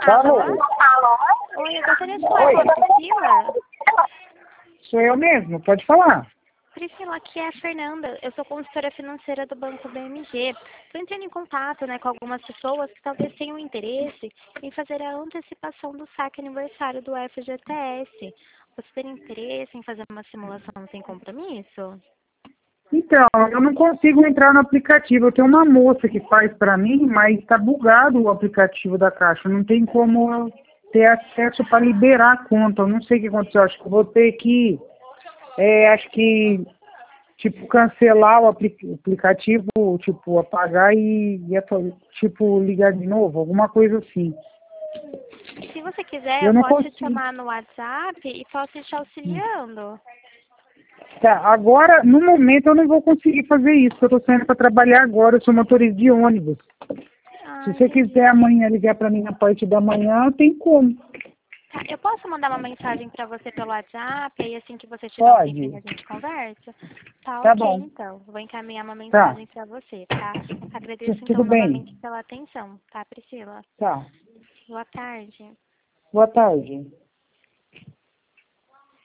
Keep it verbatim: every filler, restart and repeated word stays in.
Alô? Alô? Oi, eu gostaria de falar com a Priscila. Sou eu mesmo, pode falar. Priscila, aqui é a Fernanda. Eu sou consultora financeira do Banco B M G. Estou entrando em contato, né, com algumas pessoas que talvez tenham interesse em fazer a antecipação do saque aniversário do F G T S. Você tem interesse em fazer uma simulação sem compromisso? Então, eu não consigo entrar no aplicativo. Eu tenho uma moça que faz para mim, mas está bugado o aplicativo da Caixa. Não tem como eu ter acesso para liberar a conta. Eu não sei o que aconteceu. Acho que eu vou ter que, é, acho que, tipo, cancelar o apli- aplicativo, tipo, apagar e, e atu- tipo, ligar de novo, alguma coisa assim. Se você quiser, Eu eu não posso te consigo. chamar no WhatsApp e posso te auxiliando. Tá, agora, no momento, eu não vou conseguir fazer isso. Eu estou saindo para trabalhar agora. Eu sou motorista de ônibus. Ah, Se você entendi. quiser amanhã ligar para mim na parte da manhã, tem como. Tá, eu posso mandar uma mensagem para você pelo WhatsApp e assim que você tiver um tempinho Pode. a gente conversa? Tá Tá ok, bom. então. Vou encaminhar uma Tá. mensagem para você, tá? Tu- Agradeço então Tudo bem. novamente pela atenção, tá, Priscila? Tá. Boa tarde. Boa tarde.